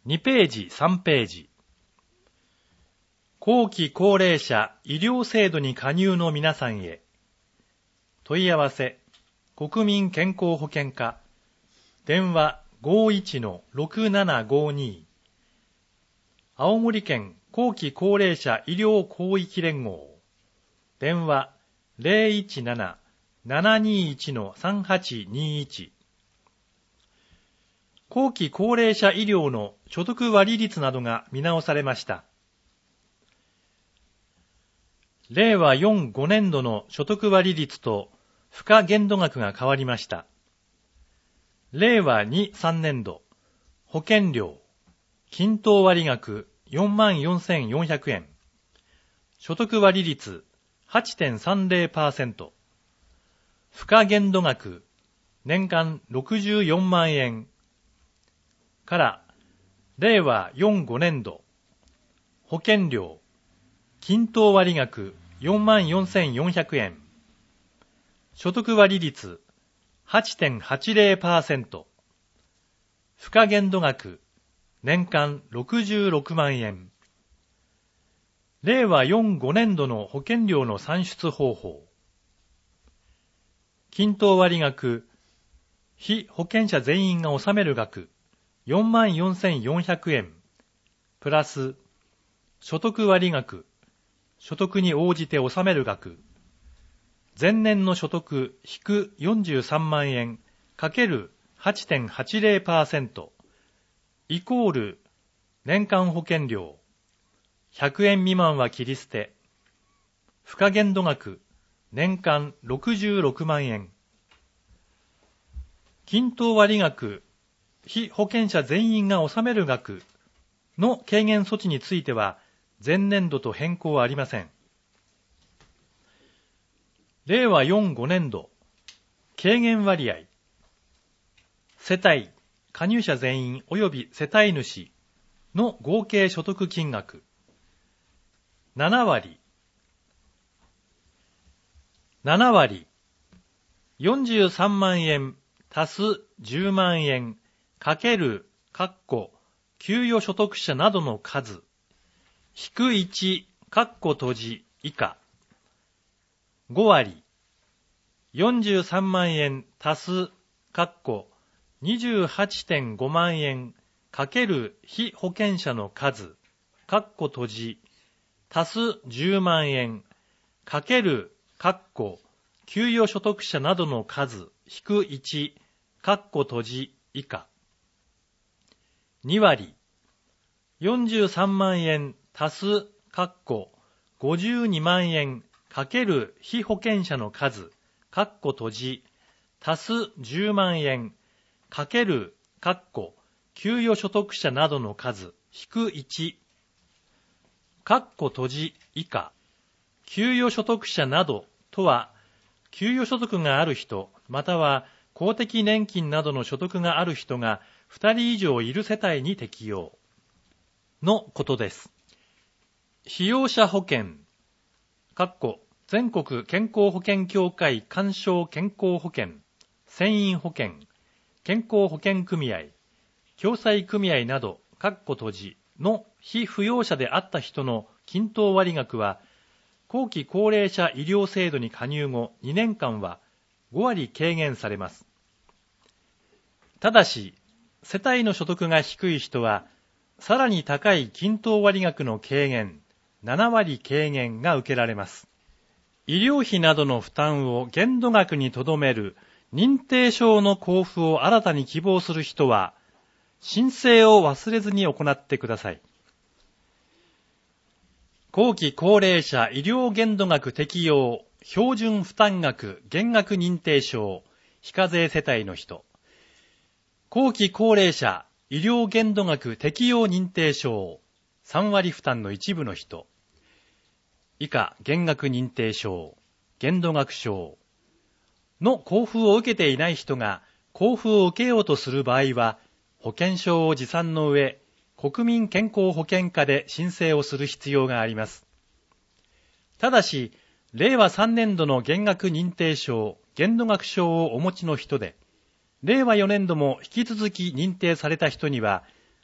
2ページ、3ページ。後期高齢者医療制度に加入の皆さんへ。問い合わせ、国民健康保険課、電話 51-6752。青森県後期高齢者医療広域連合、電話 017-721-3821。後期高齢者医療の所得割率などが見直されました。令和4、5年度の所得割率と付加限度額が変わりました。令和2、3年度、保険料、均等割額 44,400 円、所得割率 8.30%、付加限度額、年間64万円から、令和4、5年度、保険料、均等割額 44,400 円、所得割率 8.80%、付加限度額、年間66万円。令和4、5年度の保険料の算出方法。均等割額、被保険者全員が納める額、44,400 円、プラス、所得割額、所得に応じて納める額、前年の所得引く43万円かける 8.80% イコール年間保険料100円未満は切り捨て、付加限度額年間66万円。均等割額、被保険者全員が納める額の軽減措置については前年度と変更はありません。令和4、5年度、軽減割合、世帯、加入者全員及び世帯主の合計所得金額、7割、43万円足す10万円かける、給与所得者などの数、引く1、閉じ以下。5割、43万円足す、28.5 万円かける被保険者の数、閉じ、足す10万円かける、給与所得者などの数、引く1、閉じ以下。2割、43万円足す、52万円かける被保険者の数、閉じ、足す10万円かける、給与所得者などの数、引く1、閉じ以下。給与所得者などとは、給与所得がある人、または公的年金などの所得がある人が2人以上いる世帯に適用のことです。被用者保険、全国健康保険協会勧奨健康保険、船員保険、健康保険組合、共済組合など、閉じの被扶養者であった人の均等割額は、後期高齢者医療制度に加入後2年間は5割軽減されます。ただし、世帯の所得が低い人は、さらに高い均等割額の軽減、7割軽減が受けられます。医療費などの負担を限度額にとどめる認定証の交付を新たに希望する人は、申請を忘れずに行ってください。後期高齢者医療限度額適用標準負担額減額認定証非課税世帯の人、後期高齢者医療限度額適用認定証3割負担の一部の人、以下減額認定証、限度額証の交付を受けていない人が交付を受けようとする場合は、保険証を持参の上、国民健康保険課で申請をする必要があります。ただし、令和3年度の減額認定証、限度額証をお持ちの人で、令和4年度も引き続き認定された人には、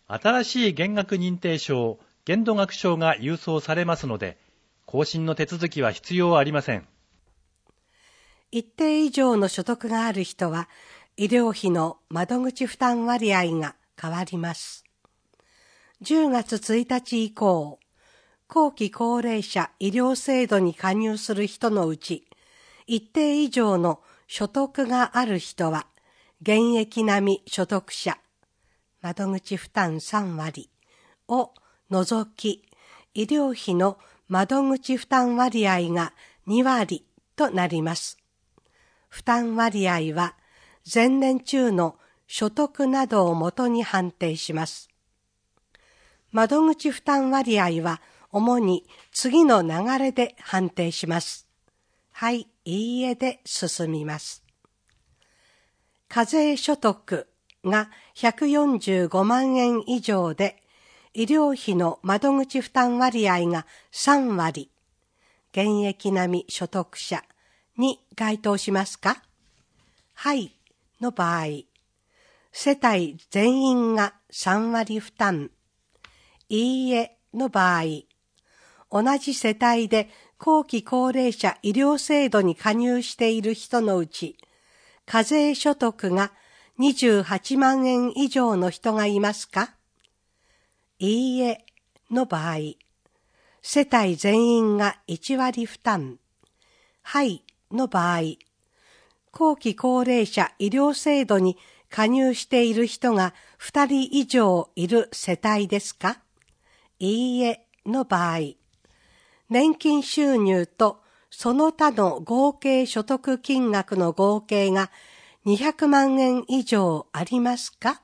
新しい減額認定証、限度額証が郵送されますので、更新の手続きは必要ありません。 一定以上の所得がある人は、医療費の窓口負担割合が変わります。10月1日以降、後期高齢者医療制度に加入する人のうち、一定以上の所得がある人は、現役並み所得者、窓口負担3割を除き、医療費の窓口負担割合が2割となります。負担割合は前年中の所得などをもとに判定します。窓口負担割合は主に次の流れで判定します。はい、いいえで進みます。課税所得が145万円以上で、医療費の窓口負担割合が3割、現役並み所得者に該当しますか？はいの場合、世帯全員が3割負担、いいえの場合、同じ世帯で後期高齢者医療制度に加入している人のうち、課税所得が28万円以上の人がいますか？いいえの場合、世帯全員が1割負担、はいの場合、後期高齢者医療制度に加入している人が2人以上いる世帯ですか？いいえの場合、年金収入とその他の合計所得金額の合計が200万円以上ありますか？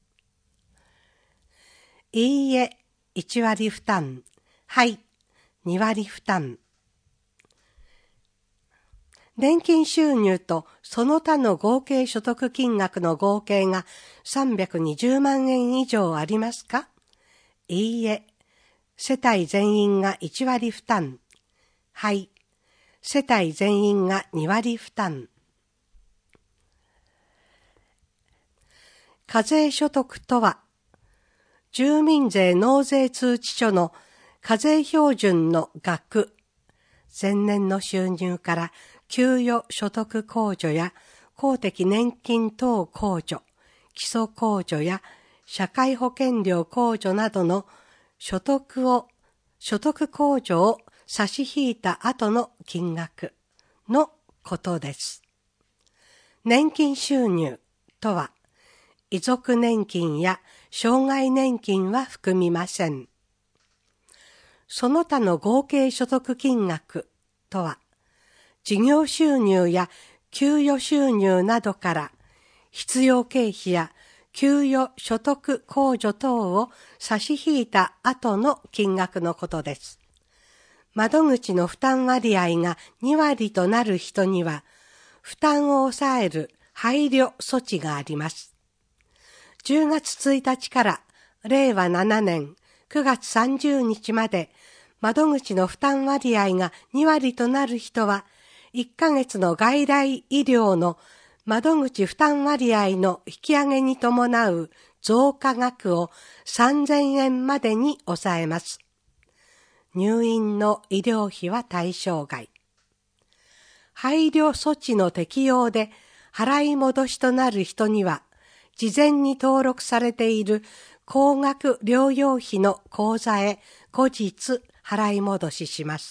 いいえ、1割負担。はい、2割負担。年金収入とその他の合計所得金額の合計が320万円以上ありますか？いいえ、世帯全員が1割負担。はい、世帯全員が2割負担。課税所得とは、住民税納税通知書の課税標準の額、前年の収入から給与所得控除や公的年金等控除、基礎控除や社会保険料控除などの所得控除を差し引いた後の金額のことです。年金収入とは、遺族年金や障害年金は含みません。その他の合計所得金額とは、事業収入や給与収入などから必要経費や給与所得控除等を差し引いた後の金額のことです。窓口の負担割合が2割となる人には、負担を抑える配慮措置があります。10月1日から令和7年9月30日まで窓口の負担割合が2割となる人は1ヶ月の外来医療の窓口負担割合の引き上げに伴う増加額を3000円までに抑えます。入院の医療費は対象外。配慮措置の適用で払い戻しとなる人には事前に登録されている高額療養費の口座へ後日払い戻しします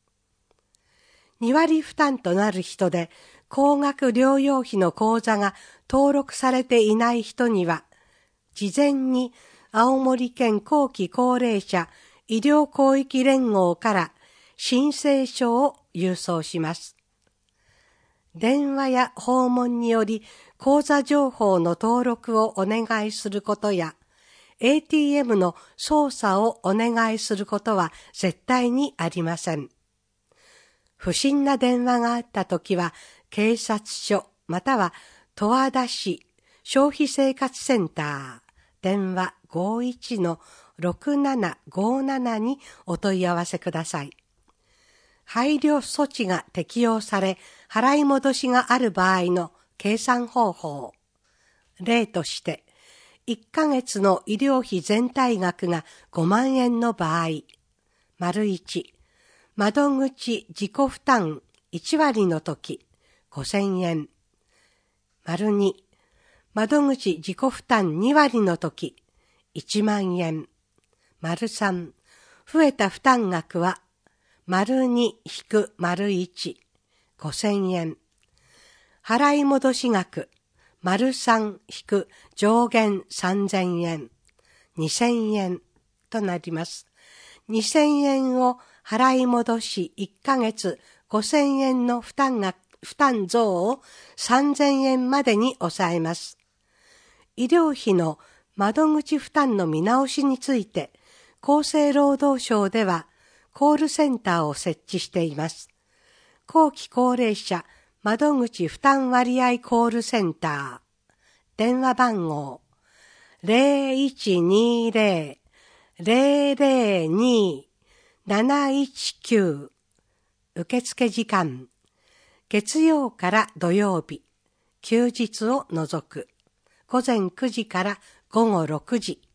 。2割負担となる人で高額療養費の口座が登録されていない人には、事前に青森県後期高齢者医療広域連合から申請書を郵送します。電話や訪問により口座情報の登録をお願いすることや、ATM の操作をお願いすることは絶対にありません。不審な電話があったときは、警察署または十和田市消費生活センター電話 51-6757 にお問い合わせください。配慮措置が適用され、払い戻しがある場合の計算方法。例として、 1ヶ月の医療費全体額が5万円の場合、1、窓口自己負担1割のとき5000円。2、窓口自己負担2割のとき1万円。3、増えた負担額は2-1、5000円。払い戻し額3-上限3000円、2000円となります。2000円を払い戻し1ヶ月5000円の負担増を3000円までに抑えます。医療費の窓口負担の見直しについて、厚生労働省ではコールセンターを設置しています。後期高齢者窓口負担割合コールセンター。電話番号 0120-002-719。受付時間。月曜から土曜日。休日を除く。午前9時から午後6時。